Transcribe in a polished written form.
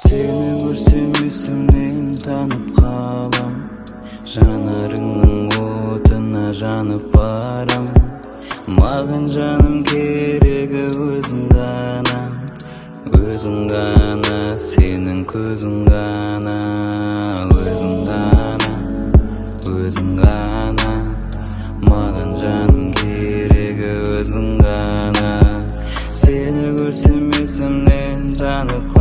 Seni көрсем есімнен танып қалам, жанарыңның отына жанып барам. Маған жаным керегі өзің ғана, өзің ғана, сенің көзің ғана, өзің ғана, өзің ғана. Маған жаным керегі өзің ғана. Сені көрсем есімнен танып